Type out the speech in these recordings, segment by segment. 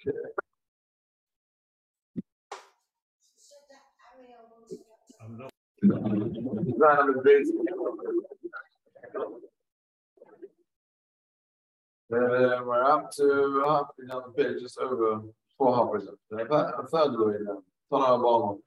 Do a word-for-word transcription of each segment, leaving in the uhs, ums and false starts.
I'm not. Uh, we're up to half another bit, just over four hoppers. A third of the way now. Ton of ball.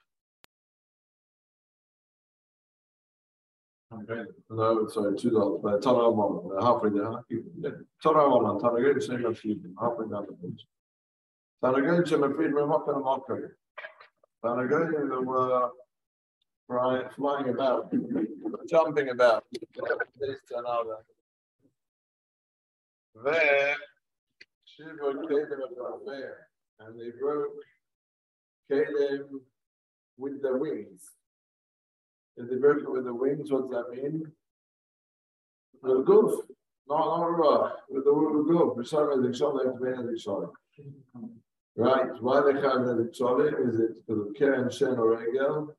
No, sorry, two dollars, but ton of ball. Halfway down. Ton of ball, ton of good, same as you. Halfway down the page. Ton of good, Jim, afraid we're not going to mock her. Ton of good, they were flying about, jumping about. This to another. There, Shiva Caleb of there, and they broke Caleb with the wings. If they broke it with the wings, what does that mean? With the goof. No, no, no, with the word goof. For some reason, they have to be in the right? Why they have in the is it because of Karen, Shen, or Regel?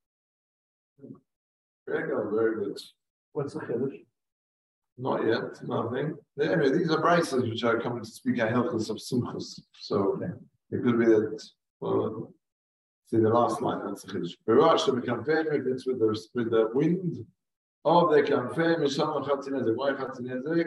Regel, very good. What's the finish? Not yet, nothing. Anyway, these are braces which are coming to speak a Hilchos of Simchus. So it could be that, well, see the last line, that's the Chiddush. Berash, we can fame if it's with the, with the wind, or they can fame, Mishama Chatzinezek. Why Chatzinezek?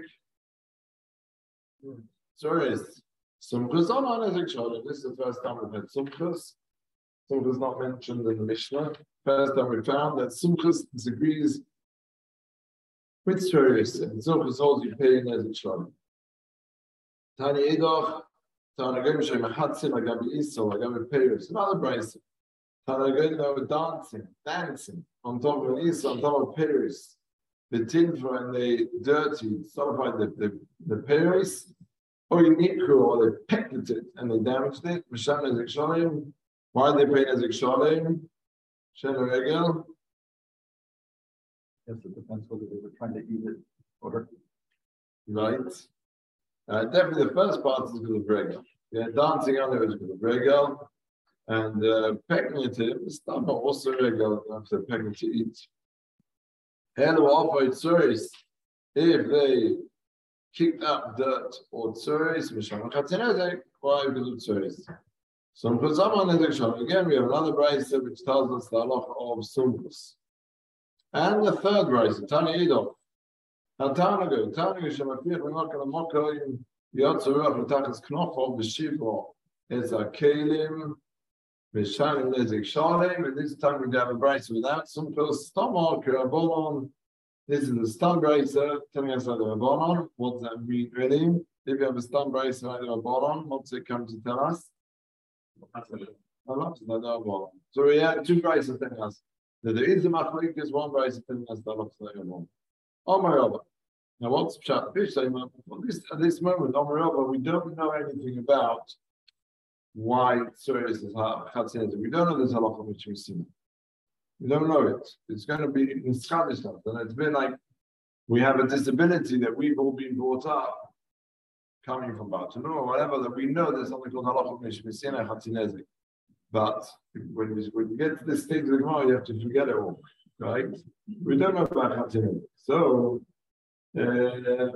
Sorry, Simchus on Nezek Shalom. This is the first time we've had Simchus. Simchus is not mentioned in the Mishnah. First time we found that Simchus disagrees with Shuris, and so holds you pay in as a child. Tani Edoch, Tani Gemish, Mahatzim, Agabi Iso, Agabi Paris, another brace. Tani Gemish, dancing, dancing on top of Iso, on top of Paris. The tinfer and they dirty, solidified the, the, the Paris, or you nikru, or they pecked it and they damaged it. Misham Nezek Shalom. Why are they paying Nezek Shalom? Shem Regel. Yes, it depends whether they were trying to eat it or. Right. Uh, definitely the first part is because of Regel. Yeah, dancing on there is because of Regel. And uh, pecking it in, it's not also Regel after pecking to eat. And offer it tzuris, if they kicked up dirt or tzuris, Misham Chatzinezek, why because of tzuris? Some again, we have another brayse which tells us the halacha of Sumkus. And the third brayse, Tani Edoch. Hatanago, Tanago Shemafir, we're not going to mock him. Yotzurach, Latachas Knofov, B'Shivro, it's a Kalim, B'Shalim Nezek Shalem, and this time we have a brayse without Sumkus, Stomach, Rabbonon. This is the stun brayse telling us about the Rabbonon. What does that mean, really? If you have a stun brayse about the Rabbonon, what's it come to tell us? So we have two braces telling us that there is a machlokes, one brace telling us that looks like a one. Oh my God. Now what's Pshat? Well, this, at this moment, oh my God, we don't know anything about why Tzuris is Chatzinezek. We don't know this halacha which we've seen. We don't know it. It's going to be in Scottish stuff. And it's been like we have a disability that we've all been brought up coming from Bartanu or whatever, that we know there's something called halacha mishmisina Chatzinezek. But when you, when you get to this stage of the Gemara, you have to forget it all, right? We don't know about Chatzinezek. So, uh,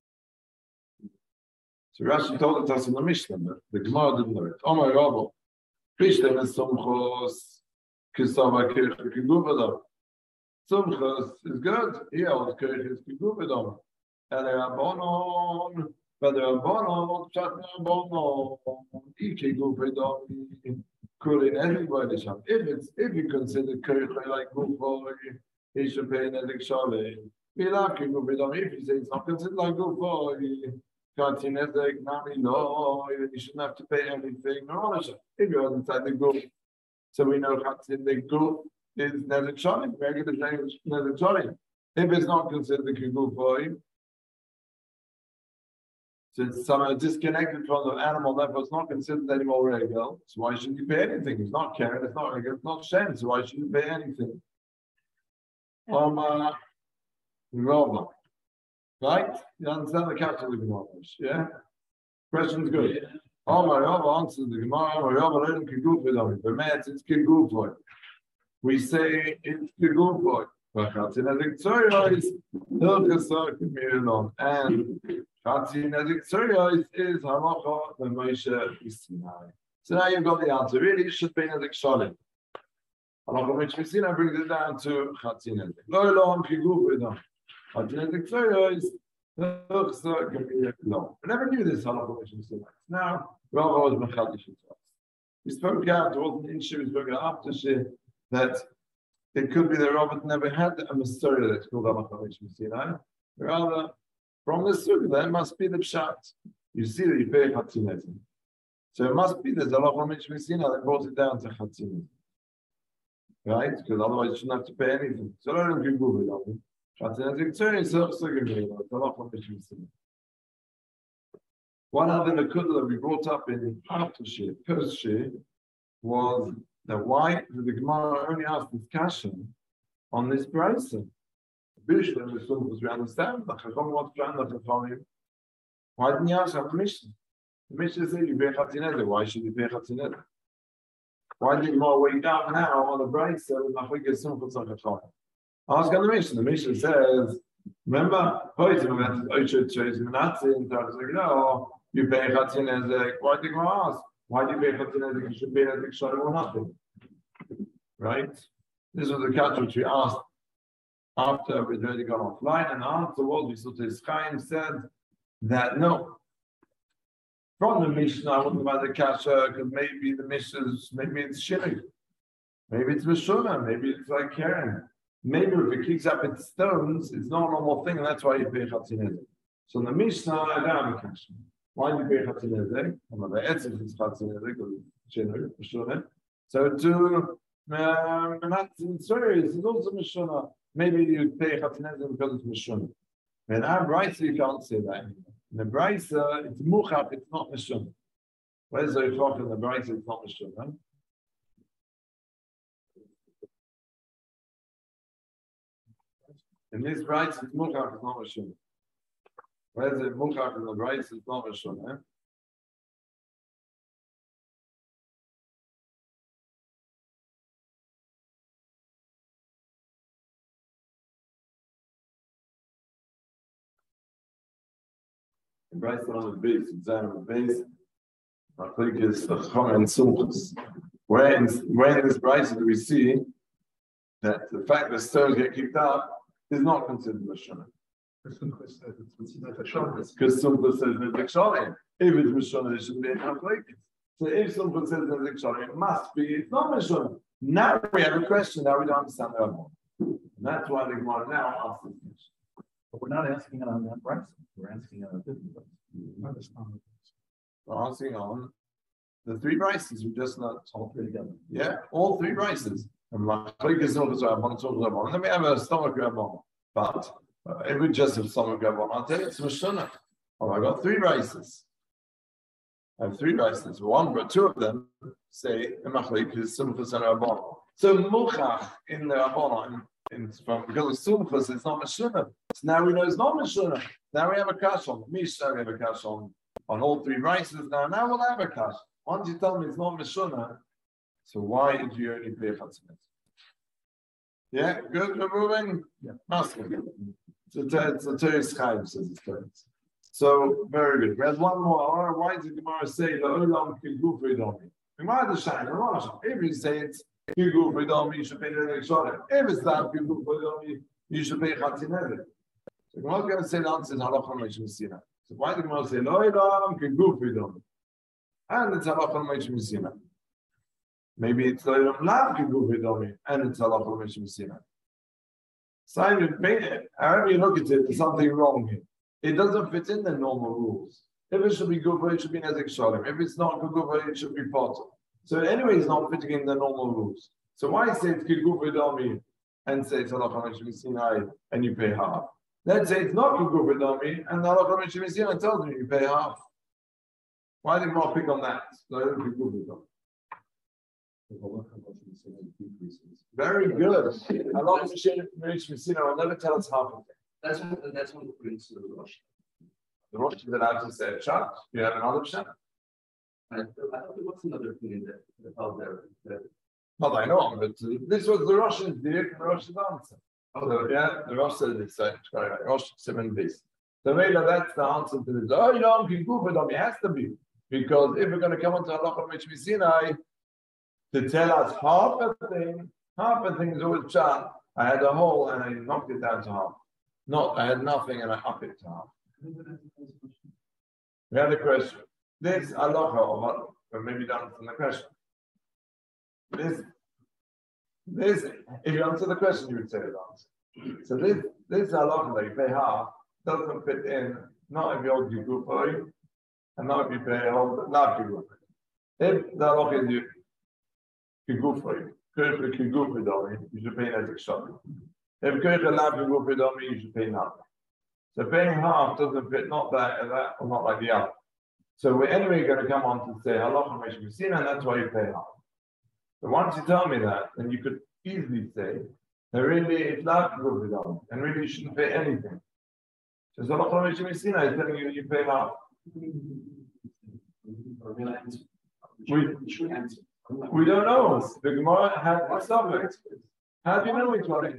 so Rashi told it us in the Mishnah, but the Gemara didn't know it. Omar Rabbo, Krishna is Sumchos, Kisava Kirch, Kiguvadam. Sumchos is good. He holds Kirch is Kiguvadam. And Rabbonon. But the Rabbanon, Rabbanon, Iki Gufidom, Kulin, everybody. If it's if you consider Kirch like Gufo, he should pay Nezek Shalem. We like Gufidom. If you say it's not considered like Gufo, Chatzinezek, Nami, no, you shouldn't have to pay anything. No, if you're inside the Guf, so we know Chatzinezek Guf is Nezek Shalem. Regular name is Nezek Shalem. If it's not considered the Gufo, so it's somehow disconnected from the animal, therefore it's not considered anymore regular. So why should you pay anything? It's not Karen, it's not regular, it's not Shem, so why should you pay anything? Um, uh, right? You understand the caption of the Gemara? Yeah? Question's good. Oh, my Rabba answers the Gemara, my Rabba let him kiguf with him. But man, it's kiguf. We say it's kiguf. Chatzin Ezek is Hilchasa K'mirlon, and Chatzin Ezek is Halacha the Moshe Sinai. So now you've got the answer. Really, it should be Ezek Shalim. Halacha Moshe Sinai brings it down to Chatzin Ezek. Lo Elohim Kiguf Edom. Chatzin Ezek is Hilchasa K'mirlon. I never knew this Halacha Moshe Sinai. Now, Rav was Mechadish to us. We spoke out, it wasn't in Shir, we spoke out after Shir, that it could be that Robert never had a Masorah that's called Halacha Moshe Sinai. Rather, from the Sukkah, that must be the Pshat. You see that you pay Chatzin Ezek. So it must be there's a Halacha Moshe Sinai that brought it down to Chatzin Ezek. Right? Because otherwise you shouldn't have to pay anything. So I don't give Google it on Chatzin Ezek Tzori is also going to be Halacha Moshe Sinai. One other Nakuda that we brought up in after Shir, post Shir, was that why did the Gemara only ask this question on this Brisa? Bishlam and the Sunnah, we understand the Chacham wants to understand the Chachamim. Why didn't you ask the Mishnah? The Mishnah said you pay Chatzin Ezek. Why should you pay Chatzin Ezek? Why did the Gemara wake up now on the Brisa with Nachlik Sunnah for Chachamim? Ask on the Mishnah. The Mishnah says, remember, you pay Chatzin Ezek. Why did you ask? Why do you pay Chatzin Ezek? You should pay Ezek Shalim or nothing. Right? This was the catch which we asked after we'd already gone offline, and the answer was, we saw this Chaim said that no. From the Mishnah, I wouldn't about the kasha, because maybe the Mishnah's, maybe it's Shilling. Maybe it's Meshuna, maybe it's like Karen. Maybe if it kicks up its stones, it's not a normal thing, and that's why you pay Chatzin Ezek. So in the Mishnah, I don't have a kasha. Why do you pay Chatzin Ezek? Well, the Etzim is Chatzin Ezek, or Shinu, Meshuna. So to Menatzin Tzori, this is also Meshuna. Maybe you pay Chatzin Ezek because it's Meshuna. In our Brisa, you can't say that anymore. In the Brisa, it's Muchach, it's not Meshuna. Where's the Yichach in the Brisa? It's not Meshuna. In this Brisa, it's Muchach, it's not Meshuna. Where's the Muchach in the Brisa? It's not Meshuna. Right on the base, exam on the base. I think it's the Chum and Sumchus. Where in, where in this price do we see that the fact that stones get kicked up is not considered Meshuna? Because Sumchus says it's Shalim. If it's Meshuna, it shouldn't be a conflict. So if Sumchus says it's Shalim, it must be, it's not Meshuna. Now we have a question, now we don't understand the other one. And that's why the Gemara now asks this question. But we're not asking it on that price. We're asking it on a different price. We're asking on the three prices. We just not All three together. yeah, all three prices. And then we have a stomach rabon. But uh, if we just have stomach rabon, I'll tell you it's Meshuna. Oh, I got three prices. I have three prices. One, but two of them say Machlik is Sumchus and Rabon. So Muchach in the Rabon. In, from, because of Sumchus, it's not Meshuna. So now we know it's not Meshuna. Now we have a kash on Mishnah, we have a kash on, on all three rices. Now, now we'll have a kash. Once you tell me it's not Meshuna, so why did you only pay Chatzin Ezek? Yeah, good, we're moving? Yeah. Masking. It's a Teres Chaim, says it's Teres. So, very good. We have one more. Why did the Gemara say the Olam Kiguf Ridomi? Gemara the Shine, if you say it's Kiguf Ridomi, you should pay the Rekshorah. If it's not Kiguf Ridomi, you should pay Chatzin Ezek. So Gemara is going to say the answer is Halacha Moshe Sinai. So why did the Gemara say Lo Olam Kiguf Ridomi? And it's Halacha Moshe Sinai. Maybe it's Lo Olam Lav Kiguf Ridomi, and it's Halacha Moshe Sinai. Simon, however you look at it, there's something wrong here. It doesn't fit in the normal rules. If it should be Gufa, it should be Nezek Shalim. If it's not Gufa, it should be Potter. So anyway, it's not fitting in the normal rules. So why say it's Gufa Dami and say it's Halacha Moshe Sinai and you pay half? Let's say it's not Gufa Dami and the Halacha Moshe Sinai tells you you pay half. Why did Mark pick on that? So I don't think Gufa Dami. Very good. Halacha Moshe Sinai will never tell us half of it. That's one. That's one that brings to the Rosh. The Rosh is allowed to say a shot. You have another shot. I, I thought there was another opinion that, that out there. That, Not I know, but uh, this was the Russian's direct the Russian's answer. So, yeah, the Rosh said this, right? Rosh seven days. So maybe that's the answer to this. Oh, you know, it has to be. Because if we're going to come on to Halacha Mishmi Sinai to tell us half a thing, half a thing is always chat. I had a hole and I knocked it down to half. Not, I had nothing and I upped it to half. We had a question. This Halacha, or maybe don't answer the question. This, this, if you answer the question, you would say it answer. So this, this Halacha that you pay half doesn't fit in, not if you're Gigufoi, and not if you pay whole, not Gigufoi. If the Halacha is Gigufoi, Kirche Gigufoi, you should pay an extra. If Kirche not Gigufoi, you should pay nothing. So paying half doesn't fit, not that, and that, or not like the other. So we're anyway going to come on to say Halacha Mishmi Sinai, and that's why you pay half. So once you tell me that, then you could easily say that really it's not Gigufoi, and really you shouldn't pay anything. So Halacha Mishmi Sinai is telling you you pay half. We, we don't know. The Gemara had a subject. How do you know which one it is?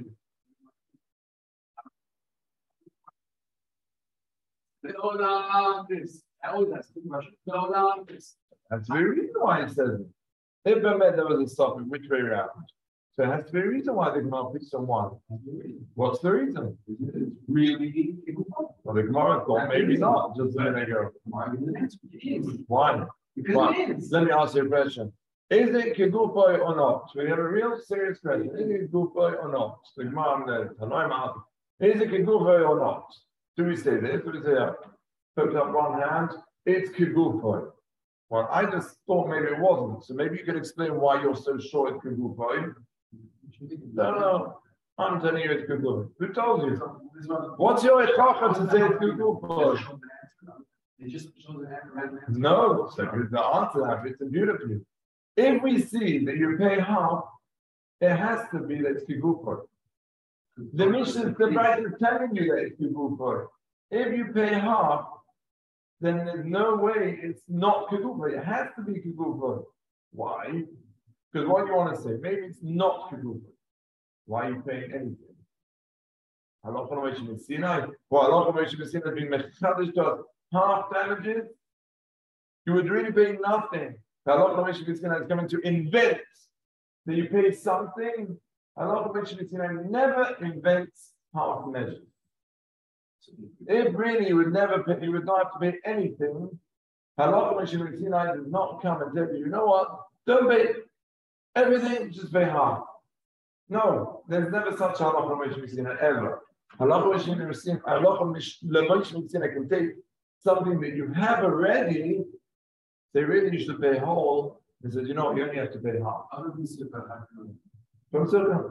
This. I always ask the question. That's the very reason why it says it. If there was a stop, which way around? So it has to be a reason why the Gemara picks on one. What's the reason? Really? Well, the Gemara thought maybe not. Just let me go. Why? Because it is. Let me ask you a question. Is it Kigufoi or not? We have a real serious question. Is it Kigufoi or not? The Gemara is it Kigufoi or not? Do we say this? Do we say that? Put up one hand. It's Kigufoi. Well, I just thought maybe it wasn't. So maybe you can explain why you're so sure it's Kigufoi. No, no. I'm telling you it's Kigufoi. Who told you? What's your etacha to say it's Kigufoi? It just shows the No, so the answer that fits in beautifully. If we see that you pay half, it has to be that it's Kigufoi. The mission, the right is telling you that it's Kigufoi. If you pay half, then there's no way it's not Kigufoi. It has to be Kigufoi. Why? Because what you want to say, maybe it's not Kigufoi. Why are you paying anything? Halacha Mishmi Sinai. Well, Halacha Mishmi Sinai being mechadish to us half damages. You would really pay nothing. Halacha Mishmi Sinai is coming to invent that you pay something. Halacha Mishmi Sinai never invents half measures. If really you would never pay, you would not have to pay anything. Halacha Mishmi Sinai does not come and tell you, you know what? Don't pay everything, just pay half. No, there's never such halacha Mishmi Sinai ever. Halacha Mishmi Sinai can take something that you have already. They really used to pay whole. They said, you know, you only have to pay half. From Sukkah.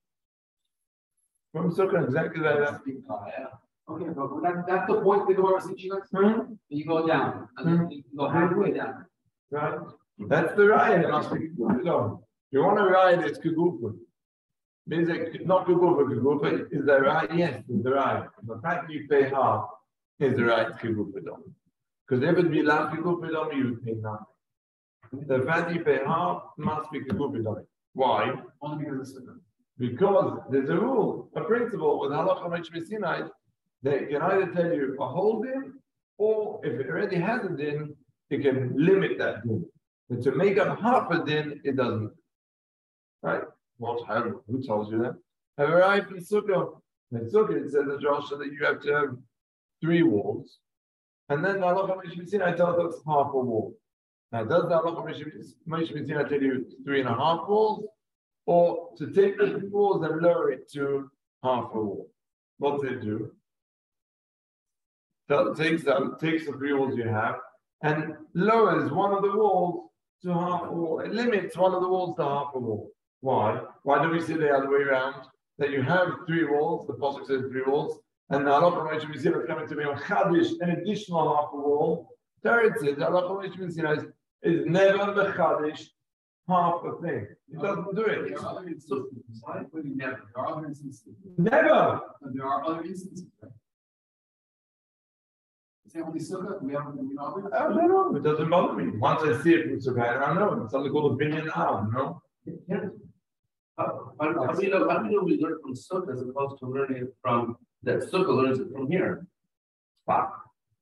From Sukkah, exactly like that. Okay, but that, that's the point the Gemara was teaching us. Hmm? You go down, and then you go halfway down. Right? That's the ride. It must be Kigufoi. You want to ride, it's Kigufoi. Means it's not Kigufoi, Kigufoi is the ride. Yes, it's the ride. The fact that you pay half is the right Kigufoi. Because if it be last Kigufoi, you would pay nothing. The fact that you pay half must be Kigufoi. Why? Only because it's Because there's a rule, a principle with Halacha Mishmi Sinai. They can either tell you a whole din, or if it already has a din, it can limit that din. But to make up half a din, it doesn't. Right? What? How? Who told you that? Have arrived in Sukkah. In Sukkah, it says in Joshua that you have to have three walls, and then the Halacha Mishmi Sinai tells us half a wall. Now, does the Halacha Mishmi Sinai tell you three and a half walls, or to take the three walls and lower it to half a wall? What does it do? So it takes, um, takes the three walls you have and lowers one of the walls to half a wall. It limits one of the walls to half a wall. Why? Why do we say the other way around? That you have three walls, the Pasuk says three walls, and the Halacha Mishmi Sinai is coming to be a chadish, an additional half a wall. There it says, the Halacha Mishmi Sinai is never the chadish, half a thing. It doesn't do it. There are other instances, right? Never. There are other instances. Never. There are other instances, right? Is that only Sukkah? We haven't, we know. I don't know. It doesn't bother me. Once I see it from Sukkah, I don't know. It's something called opinion now, you know? Yes. How, how, how do you know, how do you know we learn from Sukkah as opposed to learning it from, that Sukkah learns it from here? Wow.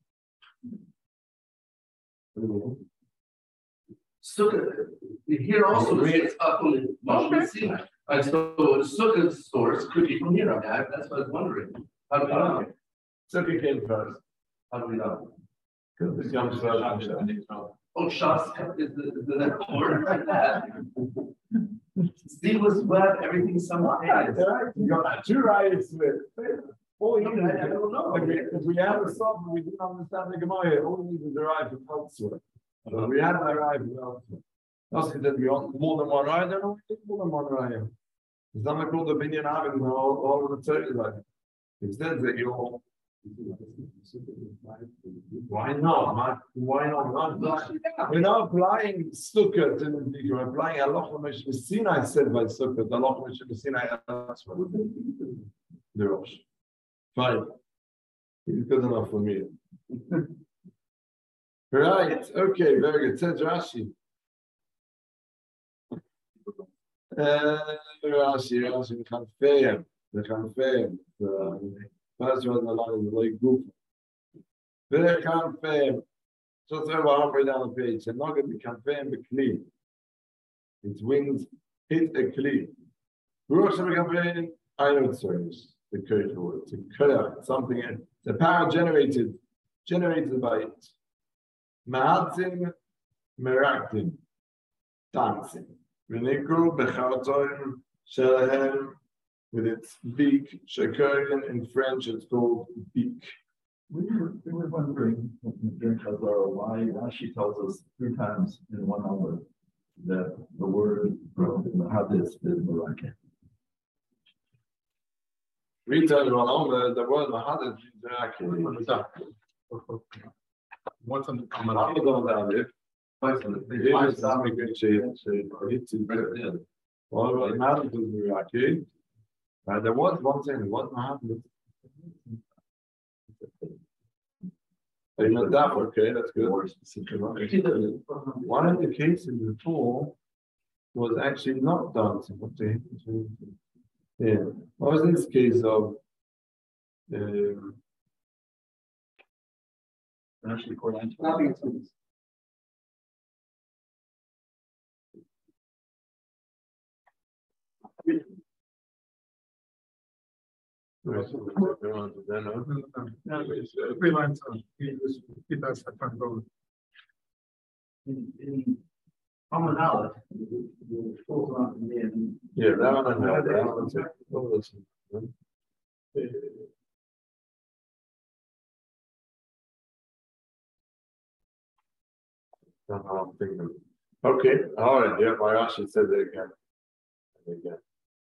Sukkah, here also reads up on the Moshe Sinai. And so the Sukkah's source could be from here. I mean, I- that's what I was wondering. How do we know? Sukkah came first. How do we know? Because it comes first. Oh, Shas is the, is the next word like that. Seamless web, everything somehow. You got two riots with. All you I, need I don't know. If we, if we have a song and we didn't understand the Gemara, all we need is derive from elsewhere. But we had to arrive from elsewhere. That's because we want more than one raya, then we need more than one raya. It's not called the Binyan Avin and all, all of the thirty like it says that you're. Why not? man? Why not? not? We're not applying Sukkah to the Dika, we're applying Allah Moshe Sinai said by Sukkah, Allah Moshe Sinai elsewhere. The Rosh. Fine. It's good enough for me. Right, okay, very good. Says Rashi. Uh, Rashi, Rashi, the Chanfeim, the Chanfeim. The first one, the line is like goof. The Chanfeim. Just over halfway down the page. And not going to be Chanfeim, but Kli. Its wings hit a Kli. Rosh Hashanah, I know it's serious. The curse word, to cut out something, the power generated, generated by it. Mahatzim, meraktim, dancing. V'nikru b'chartoim shelahem, with its beak. Shekarian in French, it's called beak. We were, we were wondering during Chazara why Rashi tells us three times in one hour that the word from the Hadith is Meraki. Return one over the word Mahadad is actually. What's on the common? I'm going down there. It's not a good shape. It's in Well, Mahadad is Meraki. Uh, there was one thing, what Mahadad? They know that, okay, that's good. One of the cases before was actually not dancing. What the Yeah. What was this case of um, Actually, according to Three lines on. Keep us at front row. in, in common knowledge, the the full on the end. yeah, that one I know. That one's it. What was it? Don't know, I'm thinking. Okay, all right, yeah, my Rashi said it again. Again.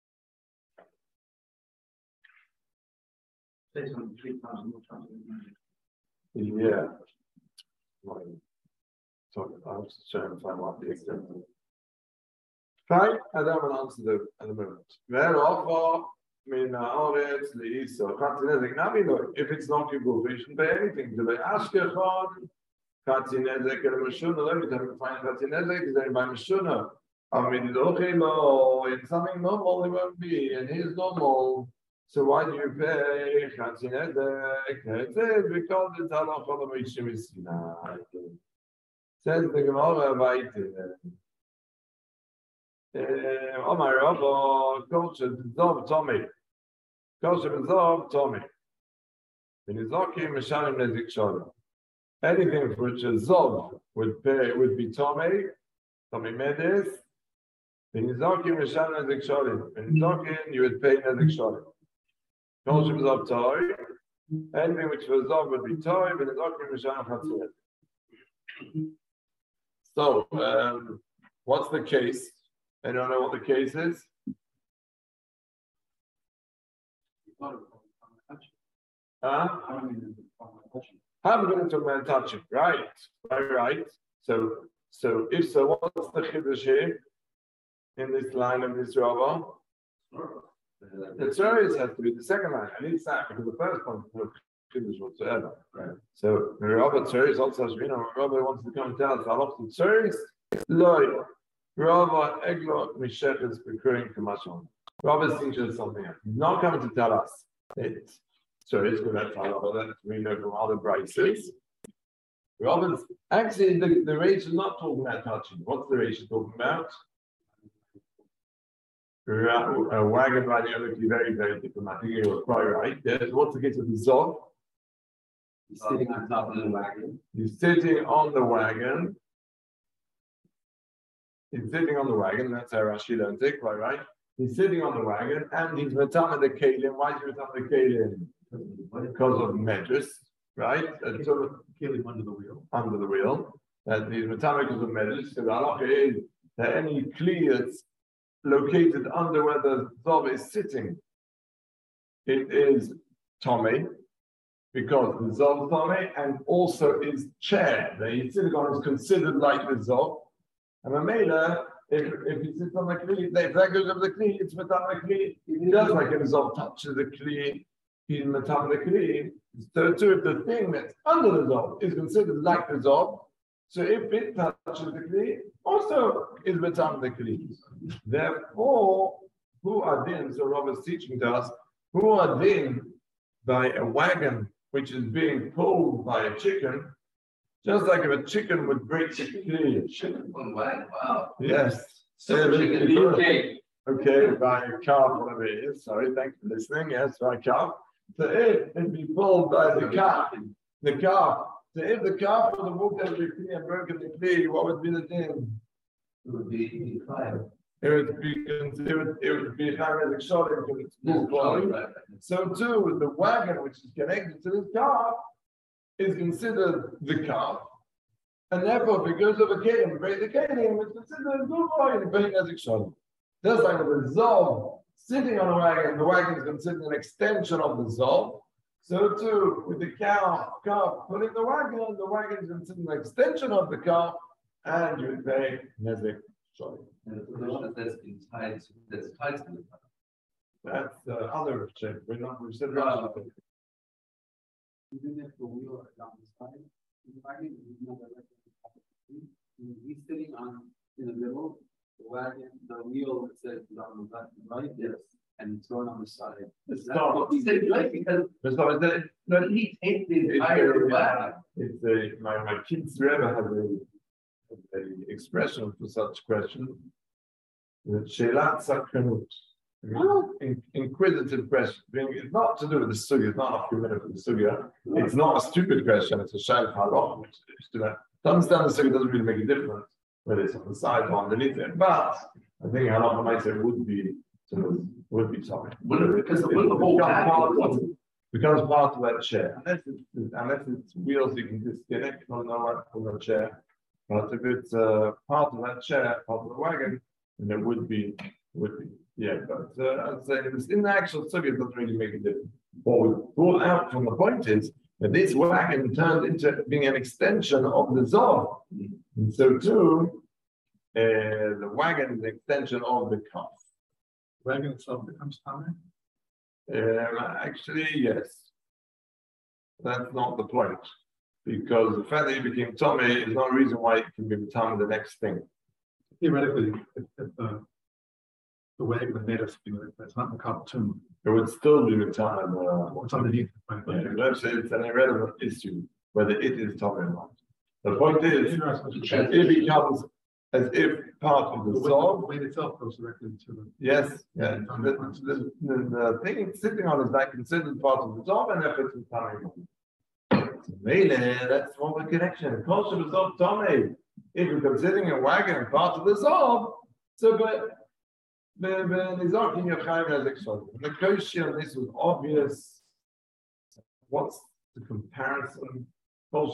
Say something three times more times. Yeah. Right. So I was just trying to find what the example. Fine, I don't have an answer to at the moment. Well, offer mean Haaretz leIsa. Chatzinezek. Now we know if it's not your vision by anything. To the Ashkechon, Chatzinezek and Meshuna. Every time you find Chatzinezek is there by Meshuna. I mean, it's something normal. It won't be, and here's normal. So why do you pay Chatzinezek? It says because it's halacha of Moshe Sinai. Says the Gemara weiter. Omar Rabba, Kosher B'Zov Tomei. Kosher B'Zov Tomei. V'Nizoki Meshalim Nezik Shalom. Anything for which a Zov would pay would be Tomei, Tomei Medes. V'Nizoki Meshalim Nezik Shalom. V'Nizoki you would pay Nezik Shalom. Kosher B'Zov Tomei. Anything which for Zov would be Tomei, V'Nizoki Meshalim Chatzinezek. So, um, what's the case? I don't know what the case is. Huh? I'm going to talk about touching, right? Right, right. So, so if so, what's the chiddush here in this line of this Rava? The tzeres has to be the second line. I need that because the first one was chiddush whatsoever. Right. So the Rava tzeres also has, you know, Rava wants to come and tell us, I love the tzeres, loy. Rava Eglo Misheches Bekurim Kamashon. Rava teaches something else. He's not coming to tell us it. So it's good that's how that we know from other braces. Rava's actually the, the Reish is not talking about touching. What's the Reish talking about? A wagon riding over to very, very diplomatic. You're quite right. Yes. What's the case with the Zog? He's sitting on top of the wagon. He's sitting on the wagon. He's sitting on the wagon. That's how Rashi learned it, quite right. He's sitting on the wagon and he's matama the kelim. Why is he matama the kelim? Because of medrash, right? And so Kelim under the wheel. under the wheel. That he's matama because of medrash. So the halacha is that any kli that's located under where the zov is sitting, it is tomei, because the zov is tomei, and also his chair that he's sitting on is considered like the zov. And a mela, if if he sits on the kli, if that goes over the kli, it's matama the kli. If he does like a zov touches the kli, he's matama the kli. So too, if the thing that's under the zov is considered like the zov, so if it touches the kli, also is matama the kli. Therefore, who are din? So Rob is teaching to us who are din by a wagon which is being pulled by a chicken. Just like if a chicken would break the kli. One wagon, wow. Yes. Super chicken in the U K. Okay, by a calf, whatever it is. Sorry, thanks for listening. Yes, by a calf. So if it'd be pulled by the calf, the calf. So if the calf would have walked over the kli and broken the kli, what would be the din? It would be five. It would be considered, it would be kind of exotic because it's full body. So too, the wagon which is connected to this calf is considered the calf. And therefore, if it goes over kelim, break the kelim, it's considered a good body and being as exotic. Just like with the zov sitting on a wagon, the wagon is considered an extension of the zov. So too, with the cow, calf pulling the wagon, the wagon is considered an extension of the calf, and you would pay nezik shori. And the position that's been tied, to- that's tied to the. That's the other check. We're not, we said Right. Rashi. Even if the wheel is down the side, the wagon is not directly. He's sitting on in the middle, the wagon, the wheel it says is on the left and right, yes, and it's going on the side. It's That's not. what he said, like, because It's not, it's, when he takes the it's, entire wagon. it's a, my, my kids Rebbe has a, a expression for such question. The Shelat Sakranut. In, inquisitive question. It's not to do with the sugya, it's not a few minutes with the sugya. It's not a stupid question, it's a shaykh halach, which is to to understand the sugya doesn't really make a difference whether it's on the side or underneath it. But I think halach might say would be sort of would be something. Wouldn't it? Because the- It wouldn't the whole becomes wagon- part of- becomes part of that chair. Unless it's unless it's wheels you can disconnect from the from the chair. But if it's uh, part of that chair, part of the wagon, then it would be would be. Yeah, but uh, I'd say it's in the actual sugya, it doesn't really make a difference. What we brought out from the point is that this wagon turned into being an extension of the zov. And so too, uh, the wagon is an extension of the calf. Wagon itself becomes common. Uh, actually, yes. That's not the point. Because the fact that it became Tommy is not a reason why it can be Tommy the next thing. Theoretically, if, if the, the wagon is made of something like that, it's not in the cartoon, It would still be the Tommy. Uh, what's underneath. Right? Yeah, let's say it's an irrelevant issue whether it is Tommy or not. The point is, that it becomes as if part of the The zov. weight itself goes directly to the. Yes, yeah. The, the, the, the thing it's sitting on is like considered part of the zov, and if it's Tommy. So Mele, that's one with connection. Kosher the zov Tommy. If you're considering a wagon part of the zov, so but. The question, this was obvious. What's the comparison? We're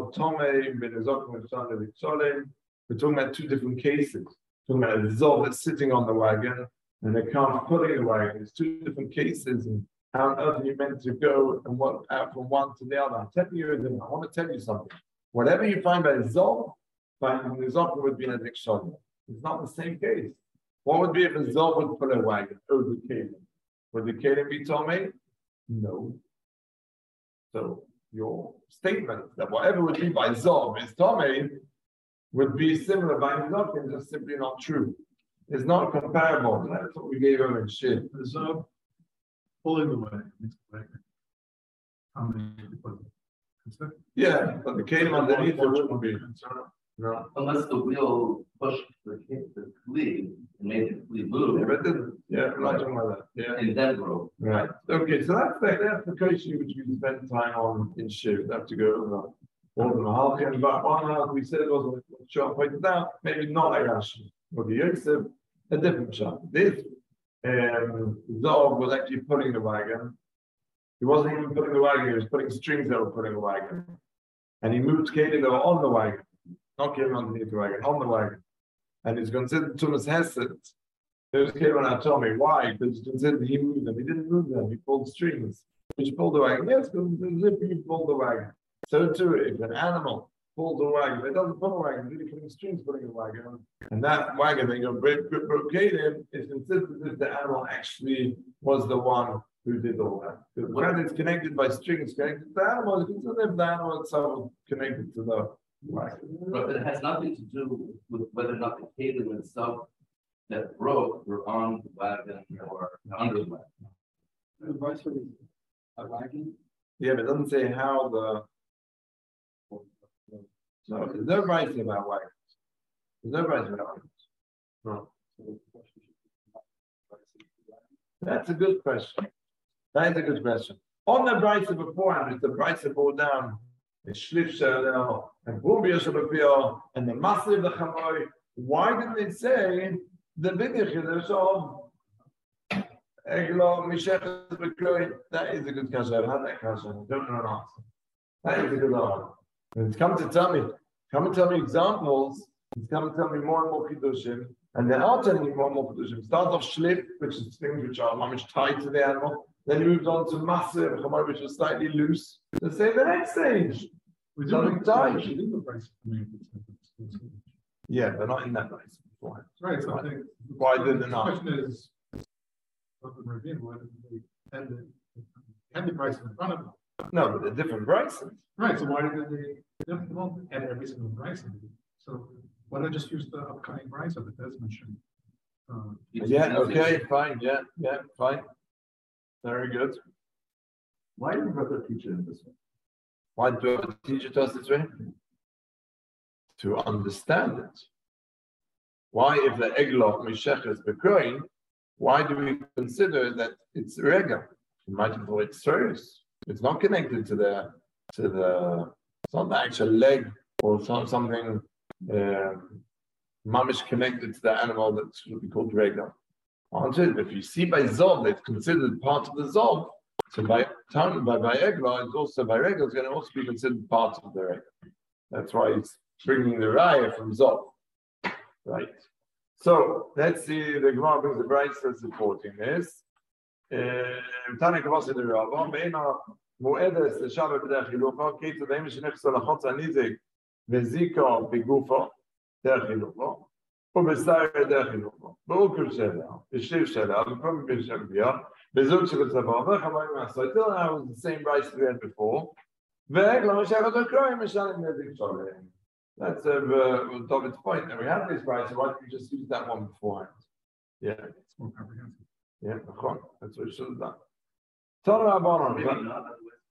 talking about two different cases. We're talking about a zov that's sitting on the wagon and a calf pulling the wagon. It's two different cases, and how on earth are you meant to go and what out from one to the other? I'm telling you, I want to tell you something. Whatever you find by a zov, finding the zov would be an addiction. It's not the same case. What would be if a zov would pull a wagon over Kalim? Would the Kalim be Tomei? No. So your statement that whatever would be by zov is Tomei would be similar by Zokin, just simply not true. It's not comparable. That's what we gave him in shit. The Zov pulling the wagon. It's like, how many people? Is that- Yeah, but the Kalim underneath it wouldn't be. No. Unless the wheel pushed the the lead and made the lead move. Yeah, but then, yeah, I'm not talking about that. Yeah. And then broke. Right. Okay, so that's the, that's the question which we spent time on in Shiv. Have to go over all the Mahalkim, but one house we said was what Sean pointed out, maybe not a Rashi. Or the Yosef, a different shot. This um Zov was actually pulling the wagon. He wasn't even putting the wagon, he was putting strings that were pulling the wagon. And he moved Katie that were on the wagon. Not came underneath the wagon, on the wagon. And it's considered Tumas Hesed. There's came and told me why, because it's considered he moved them. He didn't move them, he pulled strings. Which pulled the wagon. Yes, because he pulled the wagon. So too, if an animal pulls the wagon, it doesn't pull the wagon, it's really putting strings pulling the wagon. And that wagon that you're brocating is considered as if the animal actually was the one who did all that. Because when it's connected by strings connected to the animal, it's considered if the animal itself was connected to the wagon. But it has nothing to do with whether or not the Kalim itself that broke were on the wagon or under the wagon. The vice versa, a wagon. Yeah, but it doesn't say how the. No, there's no writing about wagons. There's no writing about wagons. No. That's a good question. That is a good question. On the Brisa beforehand, it's the Brisa brought down the Shlif Shalel and Bumbia Shalapio and the Massive the Chamoy. Why didn't they say the Bidich of Eglo Mishech Bekroy? That is a good question. I've had that question. I don't know an answer. That is a good answer. It's come to tell me, come and tell me examples. It's come to tell me more and more Kiddushim. And then I'll tell you more and more Kiddushim. Start off Shlif, which is things which are much tied to the animal. Then he moved on to Massive, which was slightly loose. Let's say the next stage. We Something didn't tied. we didn't the price of the Yeah, they're not in that place beforehand. Right, so I think. Why did they the not? Question is, what the review, why didn't they end it, end the price in front of them? No, but they're different prices. Right, so why didn't they, they don't add every single price in it? So why not just use the upcoming price of the Desmond? Uh, Yeah, okay, fine, yeah, yeah, fine. Very good. Why didn't Brother teach it in this way? Why do I teach it to us this way? To understand it. Why, if the Eglof Mishech is Bekroin, why do we consider that it's Rega? We might have thought it's serious. It's not connected to the, to the, it's not the actual leg or some, something uh, mamish connected to the animal that should be called Rega. Answer, if you see by Zov, it's considered part of the Zov. So by time by by Egla, it's also by Rega, it's going to also be considered part of the Rega. That's why it's bringing the Raya from Zov. Right. So let's see the Gemara brings the Brisa supporting this. Tani Kavos in the Rava, Meina Muedes the Shabbat B'derech Hilufa, Keita Deim Shenechs Lachotz Anizik Vezika Begufa Derech Hilufa, ובשר דרך חינוכו, בעוקב שלה, בשליף שלה, בפעמים בשביה, בזוג של הצבא, וחברים מהסויטר, that was the same rice we had before, ועגלה משכת הקרואים, משלם נזיק שלהם. That's a uh, David's point, and we have this rice, so why don't we just use that one beforehand? Yeah. it's more comprehensive. Yeah, that's what we should have done. Torah Rabbanon. Maybe not.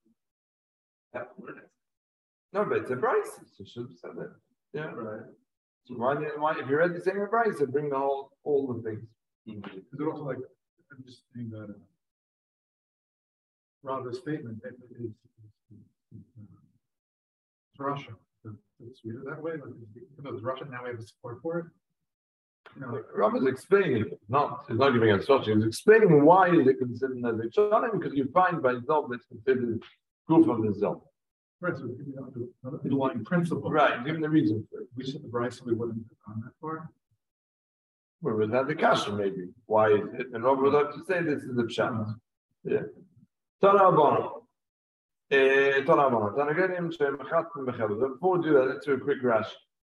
No, but it's a price, so you should have said it. Yeah. Right. So why, why, if you read the same price, so bring the whole, all the things. Is it also like, I'm just saying that uh, Rava's statement that it is it's Russia. It's read it that way, like, even though it's Russian, now we have a support for it. You know, like, Robert is explaining, not, he's not giving a instruction, he's explaining why is it considered as a challenge, because you find by Zob it's considered proof of the Zob. right, so give me the the underlying principle. Right, give him the reason for it. We said the Bryce, we wouldn't have gone that far. We would have the kasha maybe. Why is it? And Robert would have to say this is the pshat. Yeah. Tana Abana. Tana Abana. Tana Gedim Shem Chatim Bechel. Before we do that, let's do a quick rash.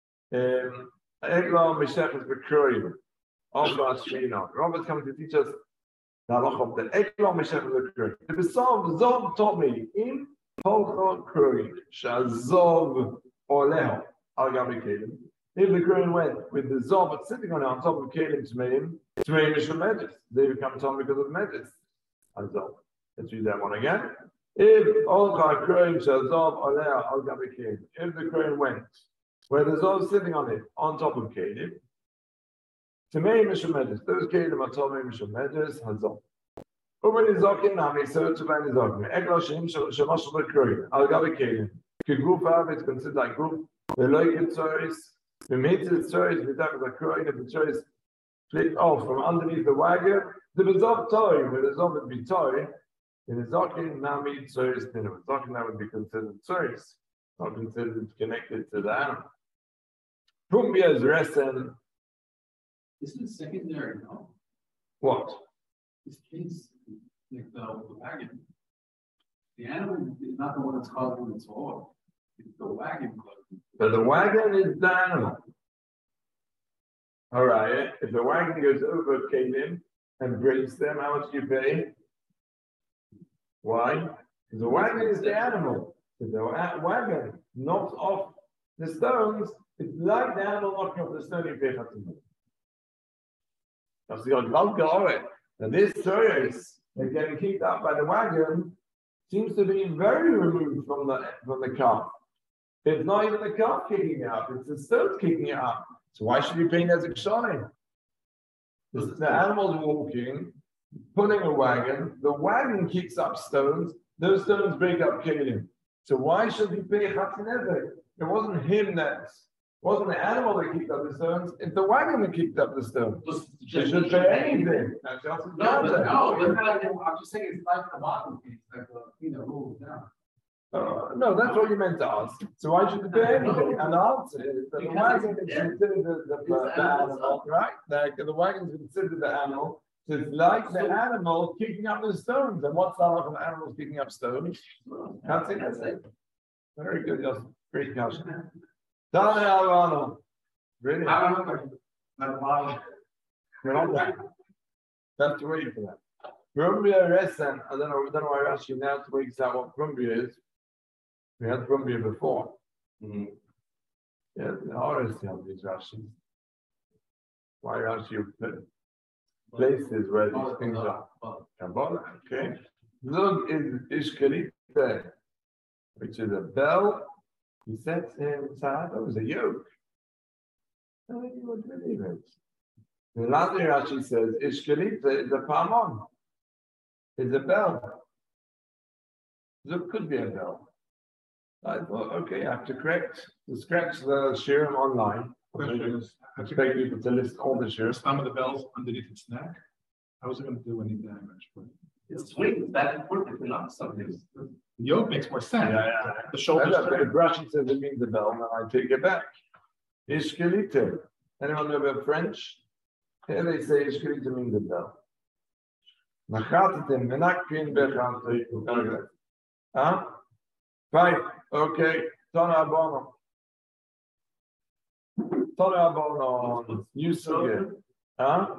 Egla Meshech is Bekroim. Also Ashmina. Robert's coming to teach us the halach of the Egla Meshech is Bekroim. The Besam Zov taught me in Polcha Kroim. Shazov Oleo. Al Gabi Kelim. If the grain went with the Zov sitting on it on top of Kalim Tmeim, Tmeim is from Medis. They become Tom because of Medis. Azov. Let's read that one again. If Olcha Kroim Shazov Alea Al Gabi Kalim, if the grain went where the Zov sitting on it on top of Kalim, Tmeim is from Medis. Those Kalim are Tomim is from Medis. Azov. Uber Nizokin Nami, so to buy Nizokin. Egloshim Shamash Kroim Al Gabi Kalim. Kigrupa, it's considered like group. The Loikin Tzoris. We made the choice, we talk about crowing at the choice, flipped off from underneath the wagon. The Bezov toy, where the Zov would be toy, in the Zokin, Nami, choice, then the Zokin that would be considered choice, not considered connected to the animal. Pumbia is resen. This is secondary, no? What? This case, like the, the wagon. The animal is not the one that's causing its oil. It's the wagon causing. But the wagon is the animal. All right. If the wagon goes over Kalim and breaks them, how much do you pay? Why? Because the wagon is the animal. If the wagon knocks off the stones, it's like the animal knocking off the stone. You pay Chatzimah. That's the odd. Now this stories that getting kicked out by the wagon seems to be very removed from the from the calf. It's not even the calf kicking it up, it's the stones kicking it up. So why should you pay Nezek Shalim? The animal's walking, pulling a wagon, the wagon kicks up stones, those stones break up Kalim. So why should he pay Chatzi Nezek? It wasn't him that, it wasn't the animal that kicked up the stones, it's the wagon that kicked up the stones. They should pay anything. That's just No, but no, but not, I'm just saying it's like the bottom piece, like the, you know, rules down. Uh, no, that's what you meant to ask. So why should you pay anything? And the answer is that the wagon is considered the, the, the, the animal, right? The, the wagon is considered the animal. So it's like the animal kicking up the stones. And what's that of an animal kicking up stones? That's it. That's it. Very good, just great question. Dale Alvano. Really? I remember. We're on that. Have to wait for that. Brumbia Resen, I don't know, I don't know why Rashi now to work out what Brumbia is. We had Brumbia before. Mm-hmm. Yeah, the hardest of these Rashis. Why Rashi put places where these things are. Kabbalah, okay. Look is Ishkelite, which is a bell. He sets inside, that was a yoke. I think you would believe it. The last Rashi says, Ishkelite is a palmon. It's a bell. So it could be a bell. I thought, okay, I have to correct, to scratch the shirim online. I expect people to list all the shirim. Some of the bells underneath its neck. How is it going to do any damage? But It swings back and forth if you knock something. the yoke makes more sense. Yeah, yeah. The shoulders. If Rashi says it means the bell, then I take it back. Ishkelite. Anyone know about French? Here they say Ishkelite means the bell. Nachatitim, menakrin bechantim. Huh? Fine. Okay. Tana Abono. Tana Abono. You so good. Huh?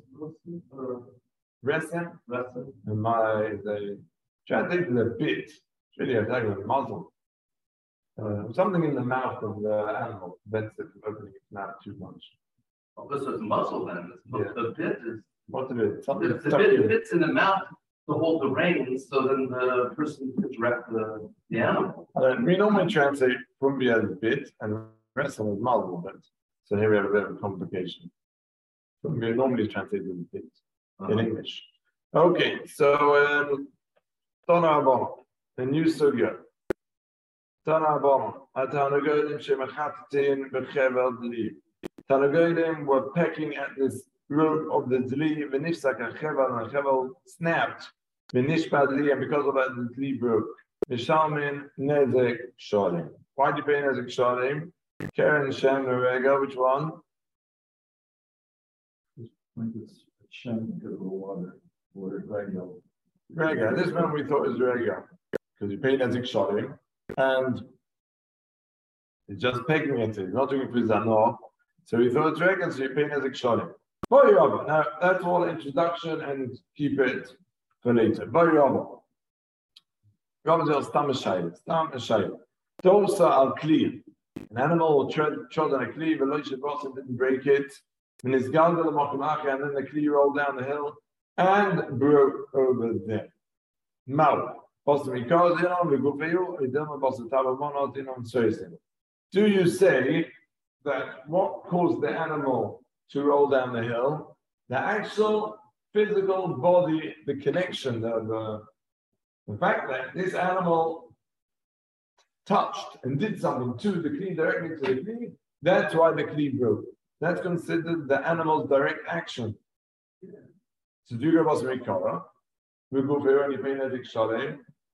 Resen? Resen. My, the, translate to the bit. It's really a type of muzzle. Uh, something in the mouth of the animal prevents it from opening its mouth too much. Oh, this is muscle then. Yeah. The bit is, What's it? Something the, the bit fits in the mouth to hold the reins, so then the person can direct the, the animal. Uh, we normally translate Pumbia as bit and Resen as muzzle, but so here we have a bit of a complication. Pumbia normally translated as bit in Uh-huh. English. Okay, so um, Tana Abono, the new sugya. Tana Abono, Atanagodim Shemachatatin Bechevel Dli. Tanagodim were pecking at this root of the Dli, Venishsak and Chevel, and Chevel snapped. Venishpa Dli, and because of that, the Dli broke. Nishalmin Nezek Shalim. Why do you pay Nezek Shalim? Karen Shem Rega, which one? Like it's Shem because of the water, water Rega. Rega. This one we thought was Rega, because you pay Nezek Shalim, and it's just pegging it, it's not doing it for Zanor. So we thought it's Rega, so you pay Nezek Shalim. Now, that's all introduction and keep it for later. Boyaba. Rabbi Stam Shayla. Stam Shayla. Tosa al Kli. An animal trod, trod on a kli, Veloisha Bossa didn't break it, and his galgal and then the kli rolled down the hill and broke over there. Mal. Do you say that what caused the animal to roll down the hill? The actual physical body, the connection, the, the, the fact that this animal touched and did something to the kli, directly to the kli, that's why the kli broke. That's considered the animal's direct action. So do you go to we go for any pain at the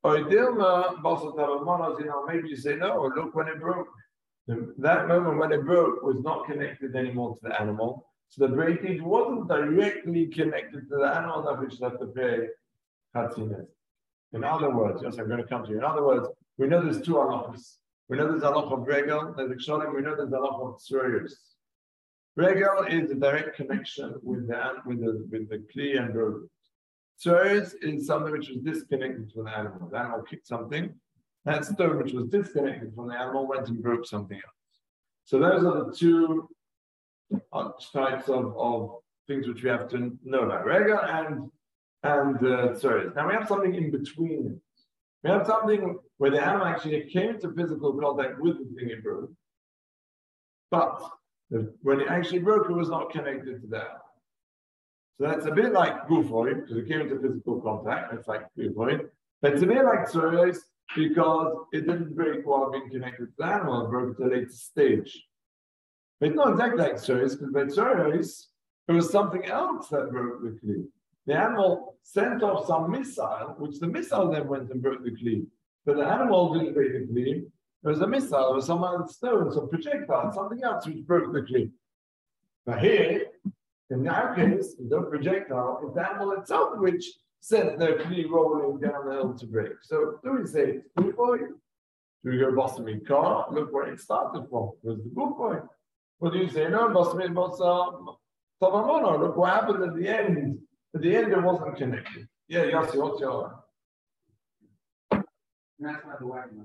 you know, maybe you say, no, look when it broke. That moment when it broke was not connected anymore to the animal. So the breakage wasn't directly connected to the animal that which have to pay Hatzines. In other words, yes, I'm going to come to you. In other words, we know there's two halachas. We know there's a halach of regel, there's a kshalim, we know there's a halach of tzroyos. Regel is the direct connection with the with the with the kli and broke. Tzroyos is something which was disconnected from the animal. The animal kicked something. That stone which was disconnected from the animal went and broke something else. So those are the two types of, of things which we have to know about. Regel and and uh, tzroyos. Now we have something in between it. We have something where the animal actually came into physical contact with the thing it broke. But the, when it actually broke, it was not connected to that. So that's a bit like gufoy, because it came into physical contact. It's like gufoy. But it's a bit like tzroyos because it didn't break while being connected to the animal. It broke at a later stage. But it's not exactly like tzroyos, because by tzroyos, it was something else that broke the kli. The animal sent off some missile, which the missile then went and broke the kli. But the animal didn't break the kli. There was a missile, or some other stone, some projectile, something else which broke the kli. But here, in our case, the projectile, it's the animal itself which sent the kli rolling down the hill to break. So do we say it's good boy? Do we go Boston car? Look where it started from. It was the good boy. Or do you say no, Boston Boston Tavamono? Look what happened at the end. At the end, it wasn't connected. Yeah, Yossi, what's your? That's not the wagon.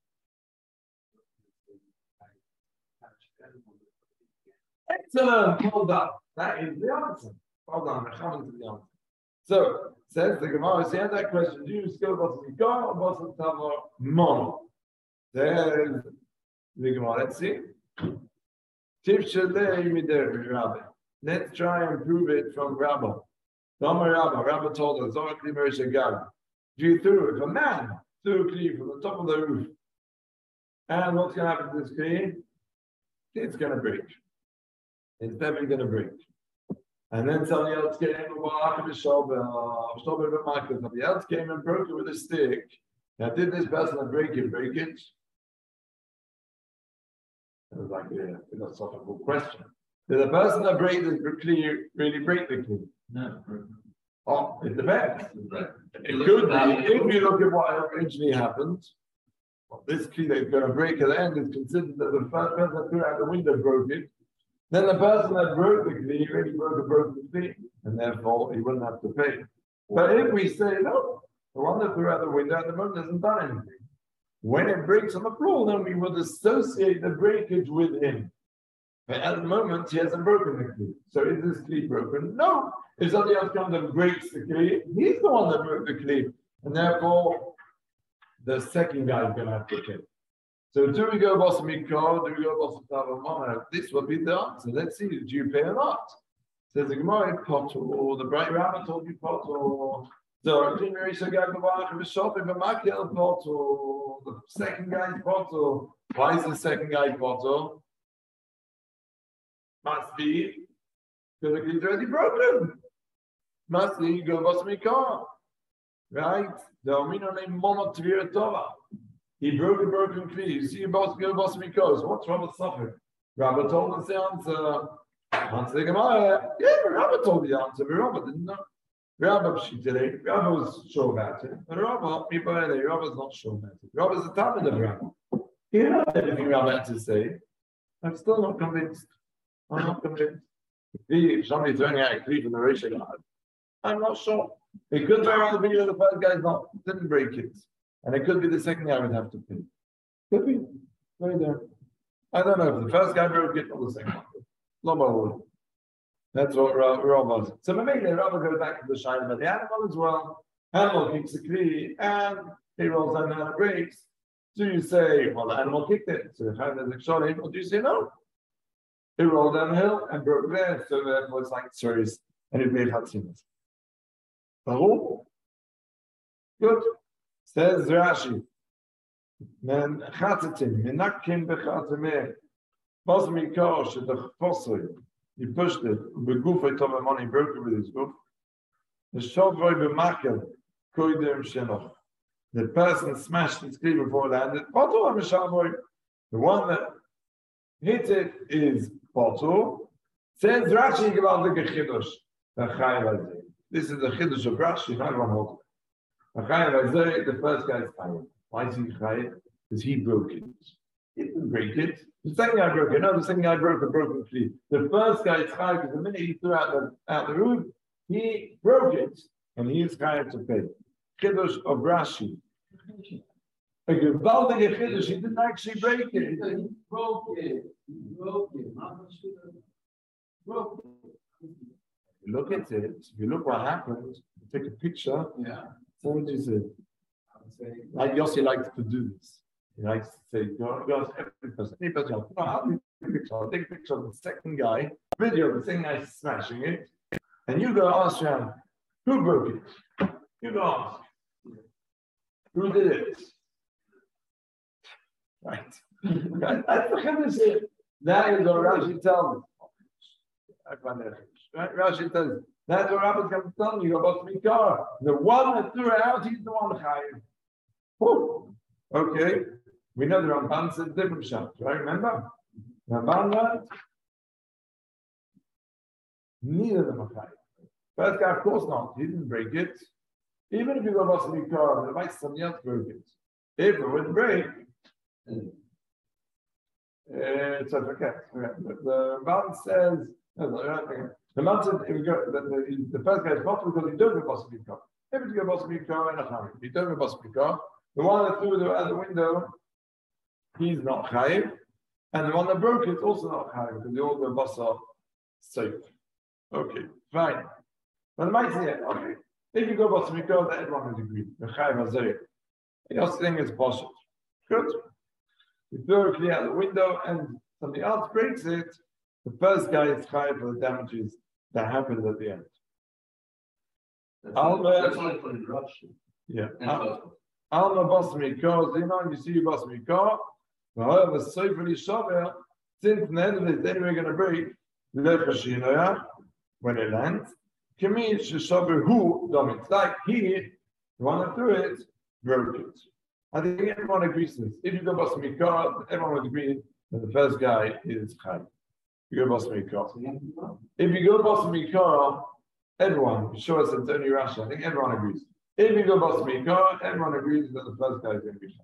Excellent. Well done. That is the answer. Well done. I'm coming to the answer. So, says the Gemara, if you had that question, do you still go to the car or go to the mono? There's the Gemara. Let's see. Let's try and prove it from Rabbi. Rabbi, Rabbi told us, if you threw, if a man threw a kli from the top of the roof, and what's going to happen to this kli? It's going to break. It's definitely going to break. And then somebody else came, somebody else came and broke it with a stick. Now, did this person break it, break it? It was like a philosophical question. Did the person that break the kli really break the kli? No. Oh, it depends. It could be, if you look at what originally happened, well, this key that's going to break at the end is considered that the first person that threw out the window broke it. Then the person that broke the key really broke a broken key, and therefore he wouldn't have to pay. But if we say, no, the one that threw out the window at the moment hasn't done anything. When it breaks on the floor, then we would associate the breakage with him. But at the moment, he hasn't broken the key. So is this key broken? No. If somebody else comes and breaks the key, he's the one that broke the key. And therefore, the second guy is going to have to pay. So do we go boss mikro? Do we go boss tavamona? This will be the answer. Let's see. Do you pay or not? Says the Gemara, pot or the bright rabbi told you pot or the the second guy's pot or why is the second guy pot? Must be because the key's already broken. Must be you go boss mikro. Right? The Omino named Monotvir Tova. He broke a broken key. You see, boss go boss mikos. What's Rabbi suffered? Rabbi told us the answer. Answer the Gemara. Yeah, Rabbi told the answer, but Rabbi didn't know. Rabbi today, Rabbi was sure about it. But Rabbi, people are there. Rabbi is not sure about it. Rabbi is the Talmud of Rabbi. He heard everything Rabbi had to say. I'm still not convinced. I'm not convinced. If somebody throwing out a key from the Risha God, I'm not sure. It could very well be that the first guy not didn't break it. And it could be the second guy would have to pay. Could be. Right there. I don't know if the first guy broke it or the second one. No more. That's what we're all about. So maybe the Rabbi goes back to the shine about the animal as well. Animal kicks the kli and he rolls down and it breaks. So you say, well, the animal kicked it. So the Chaim is excited. Or do you say no? He rolled down the hill and broke there. So that was like stories. And it made Hatzimas. Oh, good. Says Rashi. Men chatzetim, menakim bechatzemeh. Bas mikar shedach fosoy. He pushed it. Begufay tov money broke it with his goof. The shavroy b'makel koydem shenoch. The person smashed his kli before it landed. Potul ha-mishavroy. The one that hit it is potul. Says Rashi about the gechidush. This is the chidush of Rashi, not one hold. The first guy is chayav. Why is he chayav? Because he broke it. He didn't break it. The second guy broke it. No, the second guy broke a broken kli. The first guy is chayav because the minute he threw out the out the roof, he broke it, and he is chayav to pay. Chidush of Rashi. A gewaltige chidush. He didn't actually break it. He broke it. He broke it. Broke it. Look at it. If you look what happened, take a picture. Yeah. So what do you say? I would say, Like Yossi likes to do this. He likes to say, go, go, every person, any person, no, I'll take a picture. I'll take a picture of the second guy, video of the second guy smashing it, and you go ask him, who broke it? You go ask. Who did it? Right. That's the Chiddush. That is what Rashi tells me. Right? Rashi says, that's what Rabbi's going to tell you about Mikar. The one that threw it out, he's the one chayav. Oh, okay. We know the Ramban says different shots, right? Remember? Ramban learned. Neither of them are chayav. First guy, of course not. He didn't break it. Even if you go about Mikar, the might somebody else broke it. If it would break, uh, it's a forget. The Ramban says, the man said, if we go, the, the, the first guy is possible because he don't have possible car. If you go possible car and a chayiv, he don't have possible car. The one that threw it out the window, he's not chayiv, and the one that broke it also not chayiv because they all go basa safe. Okay, fine. But the might say, okay, if you go possible car, then everyone is agreed. The chayiv azay. The other thing is possible. Good. You throw it out the window and somebody else breaks it. The first guy is chayav for the damages that happened at the end. That's, Alma, only, that's only for the eruption. yeah. And Alma bas mikar, you know, you see you bas mikar. However, so for the shovel, since the end of it, then we're going to break lechashinoya when it lands. Kimi shovel who domits like he, the one that threw it, broke it. I think everyone agrees to this. If you go bas mikar, everyone would agree that the first guy is chayav. You go boss mikar. If you go boss mikar, everyone, sure it's only Rashi, I think everyone agrees. If you go boss mikar, everyone agrees that the first guy is going to be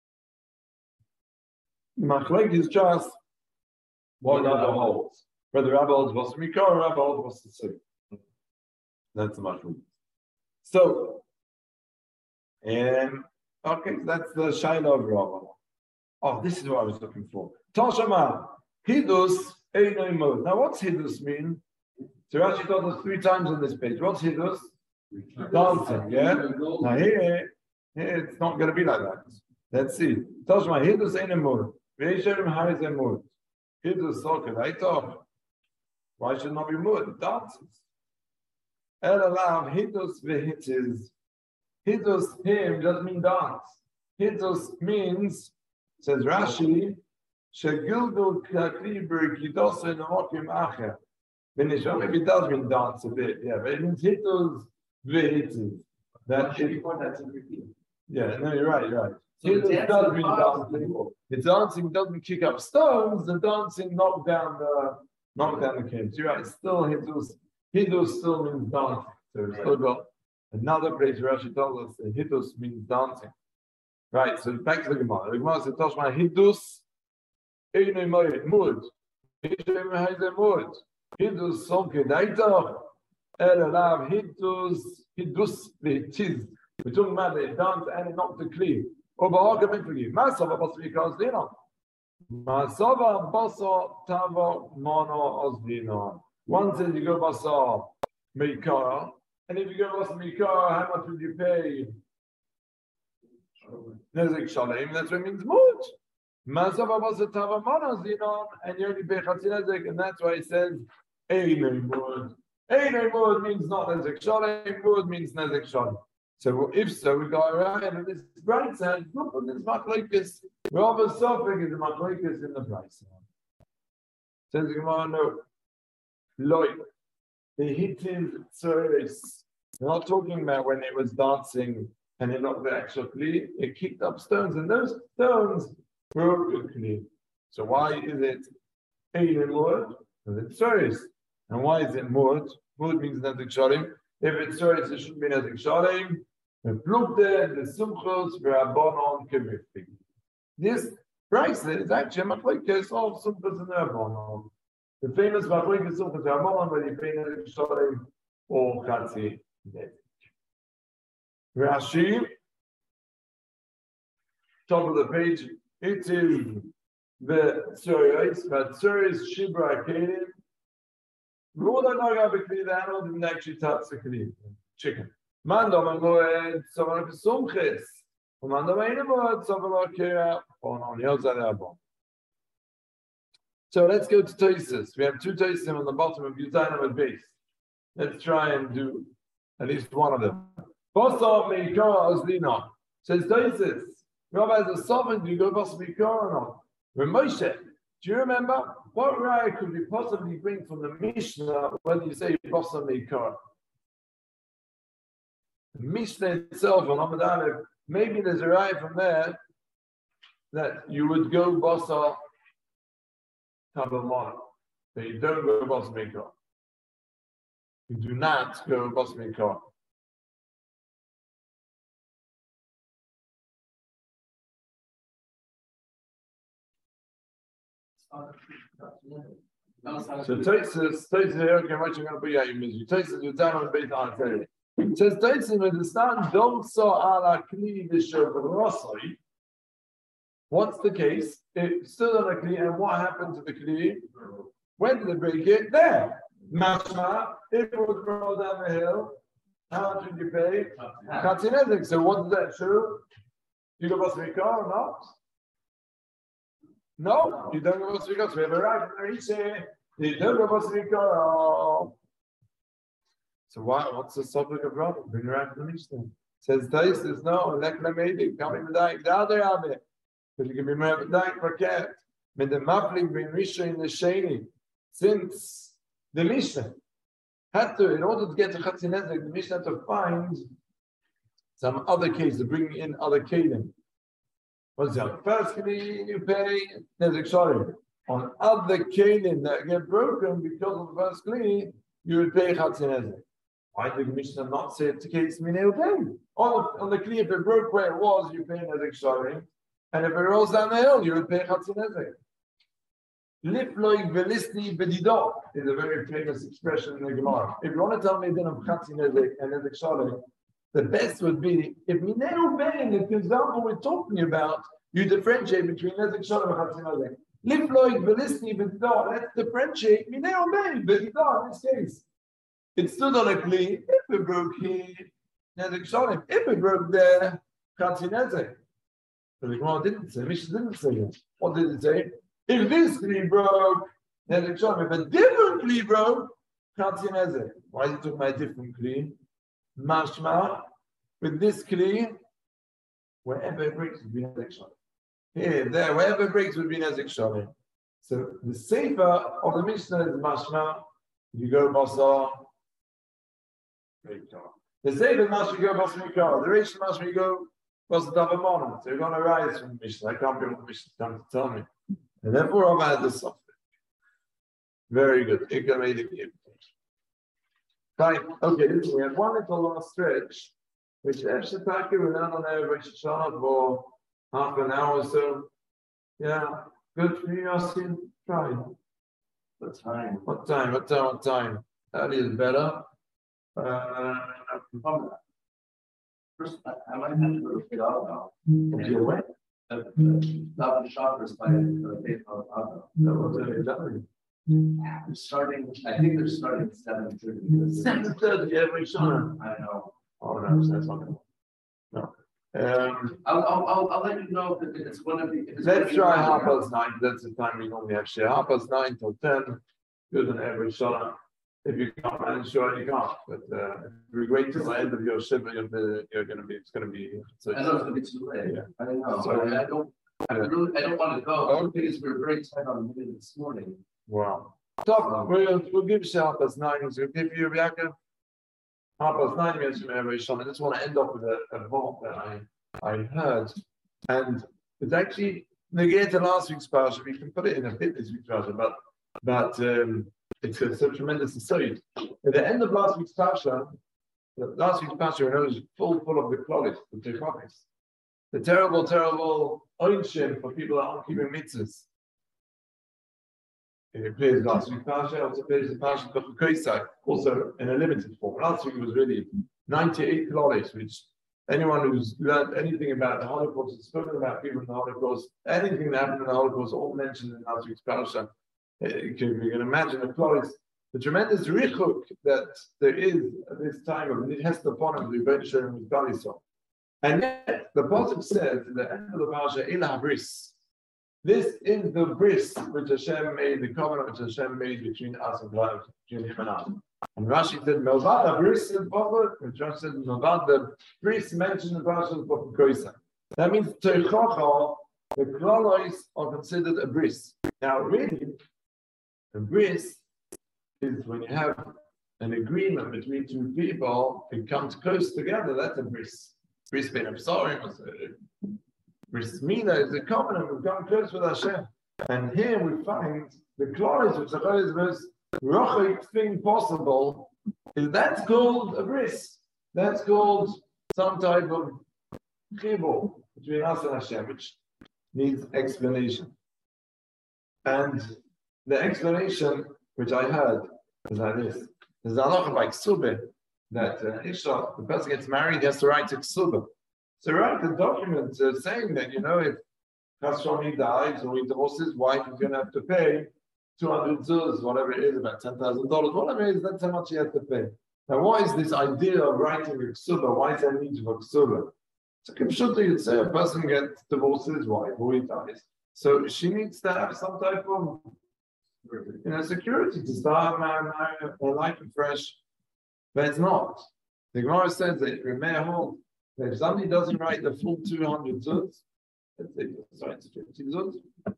chayav. Machlek is just what Rabbi holds. Whether Rabbi holds boss mikar or Rabbi holds boss the same. That's the machlek. So, and okay, that's the Shaila of Rabbi. Oh, this is what I was looking for. Toshama, Hidus. Now, what's Hidus mean? So Rashi told us three times on this page. What's Hidus? Dancing, yeah? Now here, here it's not going to be like that. Let's see. Toshma, Hidus ain't a mood. Veisharim has a mood. Hidus socket, I talk. Why should it not be mood? It dances. El alav, Hidus vehitis. Hidus, him, doesn't mean dance. Hidus means, says Rashi, Shagildu Kakliber Kidosa in the Mokim Acher. Maybe it does mean dance a bit, yeah, but it means hittles, vehittles. That before that's a repeat. Yeah, no, you're right, you're right. So hittles does mean dancing. The dancing doesn't kick up stones, the dancing knock down the knock down the caves. You're right, still hittles, hittles still means dancing. So it's still got another place where Rashi told us that hittles means dancing. Right, so back to the Gemara. The Gemara said, Toshma hiddus. Eine Mut. Hishem has a Mut. Hidus sonke daitach. El alav hidus hidus v'tiz. We're talking about the dance and not the kli. Or ba'arka mitfigi. Masav abas mikaz dinam. Masava basa tava mono osdino. One says you go basa mikara, and if you go basa mikara, how much would you pay? Nezik shalem. That's what it means mut. Masava basa tava mono osdino, and you only pay chatzi nezik, and that's why it says einay mut. Einay mut means not nezik shalem. Mut means nezik shalem. So if so, we go around and this bright side, look at this machlokes. Rather suffering is the machlokes in the bright side. Says the Gemara, no, loy, the hitiv tzoros. We're not talking about when it was dancing and it knocked the actual kli. It kicked up stones, and those stones broke the kli. So why is it ein mud? Because it's tzoros. And why is it mud? Mud means nezik shalim. If it's tzoros, it shouldn't be nezik shalim. This price is actually a machlokes of sumchos and rabbanon. The famous machlokes sumchos rabbanon, whether you pay nezik shalim or chatzi nezik. Rashi, top of the page, it is the tzoros, but tzoros shibra kelim. Rule that not have a kli, the animal didn't actually touch the kli. Chicken. Mando mangoed someone of sumches. Mando mainamod someone of on the outside of So let's go to Toises. We have two Toises on the bottom of Yudzayin and base. Let's try and do at least one of them. Bosa meikara ozdina. Says Toises. Rabbi, as a sovereign, do you go bosa meikara or not? When Moshe, do you remember what raya could we possibly bring from the Mishnah when you say bosa meikara? The Mishnah itself on Amud Aleph, maybe there's a raya from there that you would go basa tabamon, that you don't go basa meikara. You do not go basa meikara. So Tosis, Tosis here, okay, much I'm going to put you out your misery. Tosis, you're down on the base on Saturday. It says, Tosis, understand, don't saw ala kli b'shur b'rosoi. What's the case? It stood on a kli, and what happened to the kli? When did it break it? There. Mashma, if it was rolled down the hill, how much did you pay? Chatzi. So what does that show? You go basa meikara or not? No, you don't go basa meikara. So we have a right from the Rishi. You don't go basa meikara. So why? What's the subject of problem? Bring her out from the Mishnah. Says Tosis, no, lekla meidi, coming with that, the other of it. Because you can be more dying for cat. But the mafling bring Mishnah in the Sheni. Since the Mishnah had to, in order to get to Chatzi Nezek, the Mishnah had to find some other case to bring in other kelim. What's that? First, you pay Nezek Shalim. On other kelim that get broken because of the first kli, you would pay Chatzi Nezek. Why did the Mishnah not say it's the case Minei pay? On the, on the kli, if it broke where it was, you pay Nezek Shalim. And if it rolls down the hill, you would pay Chatzi Nezek. Lifloi velisni bedido is a very famous expression in the Gemara. If you want to tell me then of Chatzi Nezek and Nezek Shalim, the best would be if Minei Bein, if the example we're talking about, you differentiate between Nezek Shalim and Chatzi Nezek. Lifloi velisni bedido, let's differentiate Minei Bein, bedido in this case. It stood on a kli, if it broke here, Nezek Shalim. If it broke there, Chatzi Nezek. But the Gemara didn't say, Mishnah didn't say that. What did it say? If this kli broke, Nezek Shalim. If a different kli broke, Chatzi Nezek. Why is he talking about a different kli? Mashma, with this kli, wherever it breaks would be Nezek Shalim. Here, there, wherever it breaks would be Nezek Shalim. So the sefer of the Mishnah is Mashma. You go basa. The sefer Mashma you go basa meikara. The Reish Mashma you go basa davamona. So you're going to rise from the Mishnah. I can't be what the Mishnah is trying to tell me. And therefore, I've had the suffix. Very good. Fine. Okay, listen, we have one little last stretch, which Efshataki we're now on there Rosh Hashanah for half an hour or so. Yeah, good for you, Yasin. Try. What time? What time? What time? What time? That is better. Uh, First, I, I might have to look it up now. okay, what? uh, Daven shoppers by uh, Dave Alpado. That was really done. They're starting, I think they're starting at seven thirty. Seven thirty every summer. I know. Oh, no, that's not good. No. Um, I'll, I'll, I'll, I'll let you know if it's gonna be. if it's gonna let's be try around. half past nine. That's the time we normally have share. Half past nine till ten. Good on every summer. If you can't manage, sure you can't. But uh, if we wait till the end of your shift, you're gonna, you're gonna be. It's gonna be. So I know it's gonna be too late. Yeah. I know. So- I I don't, I really, I don't wanna go because we're very tight on the minute this morning. Wow. Top, we'll, we'll give you half past nine. We'll give you Yaakov. Half past nine minutes from every summer. I just want to end up with a, a thought that I I heard, and it's actually negated last week's parsha. We can put it in a bit this week's parsha, but but um, it's a, so tremendous aside. At the end of last week's parsha, the last week's parsha, you know, was full full of the klolis, the techonis, the terrible, terrible oinshim for people that aren't keeping mitzvahs. It appears last week's parsha, also appears in parsha of Koisai, also in a limited form. Last week was really ninety-eight klolis, which anyone who's learned anything about the Holocaust, has spoken about people in the Holocaust, anything that happened in the Holocaust, all mentioned in last week's parsha. You can, you can imagine the klolis, the tremendous richuk that there is at this time of Nidhestaponim, the Rebbeinu Shalom with Galisol. And yet, the Pasuk says at the end of the parsha, Il HaBris. This is the bris which Hashem made, the covenant which Hashem made between us and God, between him and us. And Rashi said, Melvad HaBris in Pasuk, which Rashi said, Melvad the bris mentioned in Pasuk of Koisa. That means Teichocha, the klolos are considered a bris. Now, really, a bris is when you have an agreement between two people who come close together, that's a bris. Bris being a psarim, Bris Mina is a covenant, we've come close with Hashem. And here we find the klolos, which are the most rochik thing possible, is that's called a bris. That's called some type of chibur between us and Hashem, which needs explanation. And the explanation which I heard is like this. There's a halacha by Ksubah that uh, Isha, the person gets married, he has to write to Ksubah. So write the document uh, saying that, you know, if Chasshoni dies or he divorces his wife, he's going to have to pay two hundred zuz, whatever it is, about ten thousand dollars, whatever it is, that's how much he has to pay. Now, what is this idea of writing a Ksubah? Why is there need for Ksubah? So, Kipshuta, you'd say a person gets divorces his wife or he dies. So she needs to have some type of, you know, security to start her life afresh. But it's not. The Gemara says that it may hold that if somebody doesn't write the full two hundred zuz, let's say, sorry, it's fifty zuz,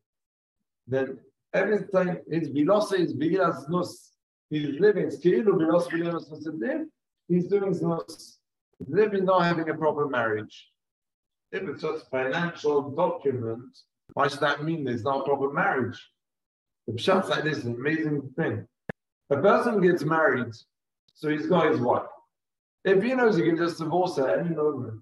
then every time his bilose is bilas nus, he's living, skilu bilos bilas nus, he's doing nus, he's living not having a proper marriage. If it's just a financial document, why should that mean there's not a proper marriage? The pshat's like this is an amazing thing. A person gets married, so he's got his wife. If he knows he can just divorce her at any moment,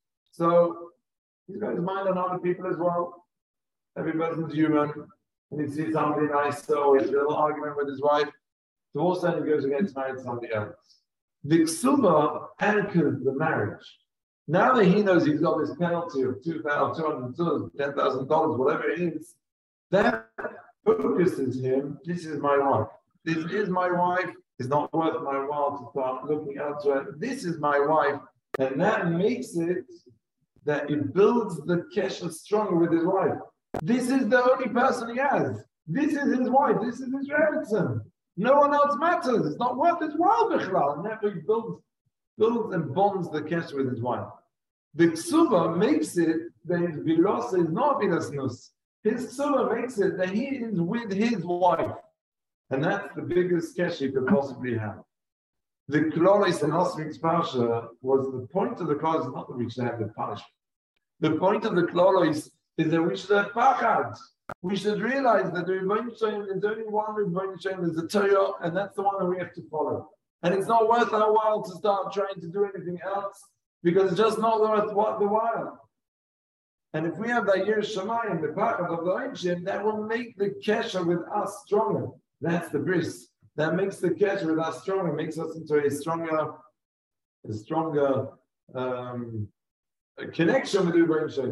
so he's got his mind on other people as well. Every person's human, and he sees somebody nice, or he's a little argument with his wife, divorce her and he goes and gets married to somebody else. The Ksubah anchors the marriage. Now that he knows he's got this penalty of two thousand two hundred dollars, ten thousand dollars, whatever it is, that focuses him. This is my wife. This is my wife. It's not worth my while to start looking elsewhere. This is my wife. And that makes it that it builds the kesher stronger with his wife. This is the only person he has. This is his wife. This is his Rebbetzin. No one else matters. It's not worth his while, Bichlal. And therefore he builds, builds and bonds the kesher with his wife. The Ksubah makes it that his Bilosa is not Bilas Nus. His Ksubah makes it that he is with his wife. And that's the biggest kesher you could possibly have. The klolos in last week's parsha was the point of the klolos is not that we should have the punishment. The point of the klolos is that we should have pachad. We should realize that the Rebbeinu Shalom, there's only one Rebbeinu Shalom, there's the Torah, and that's the one that we have to follow. And it's not worth our while to start trying to do anything else because it's just not worth what the while. And if we have that Yiras Shamayim, the pachad of the Einshim, that will make the kesher with us stronger. That's the bris. That makes the kesher with us stronger, makes us into a stronger, a stronger um, a connection with the Rebbeinu Shalom.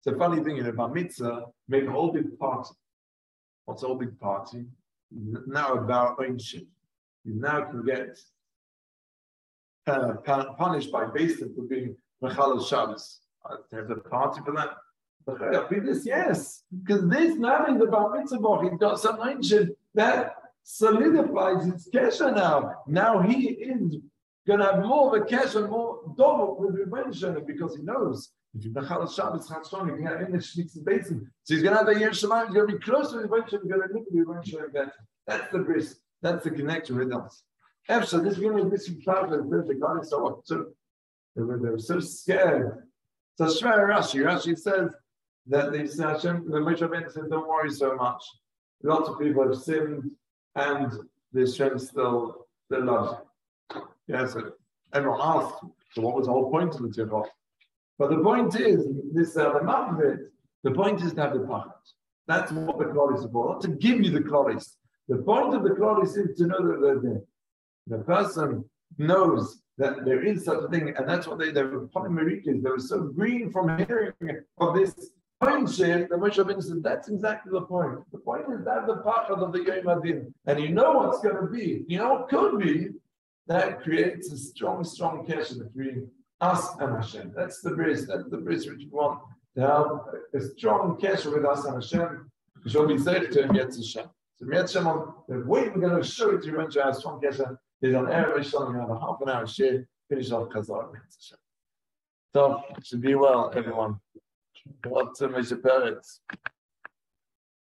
It's a funny thing in a bar mitzvah, make a whole big party. What's a whole big party? Now about ownership. You now can get uh, punished by Basin for being Mechal Shabbos. There's a party for that. This, yes, because this now in the bar mitzvah, he got some ownership that solidifies his kesher now. Now he is going to have more of a kesher, more double with Rebbeinu because he knows if you're Mechal Shabbos, Chatzon, you can have in the Shlichus Basin. So he's going to have a year Shemaim, he's going to be close to Rebbeinu, he's going to look at Rebbeinu better. That's the bris. That's the connection with us. After this beginning of this cloud, the God is so so they were, they were so scared. So Shver Rashi, Rashi says that they said Hashem, the Moshe Rabbeinu said, don't worry so much. Lots of people have sinned and the Hashem still still loves you. Yes, so everyone asked, so what was the whole point of the Tirah? But the point is, this uh, the mouth of it, the point is to have the pachat. That's what the klolis is for, not to give you the klolis. The point of the klolis is to know that they're there. The person knows that there is such a thing, and that's what they, they were polymerically, they were so green from hearing of this point share, the Moshe Rabbeinu said, that's exactly the point. The point is that the pachat of the Yom Adin, and you know what's going to be, you know what could be, that creates a strong, strong connection between us and Hashem. That's the bris, that's the bris which we want to have a strong connection with us and Hashem. We shall be safe to him, Yetz Hashem. So Yetz Hashem, the way we're going to show it to you, to have strong connection, is on Erev Shalom. We have a half an hour share, finish off Chazar. So, should be well, everyone. What's Moshe Peretz?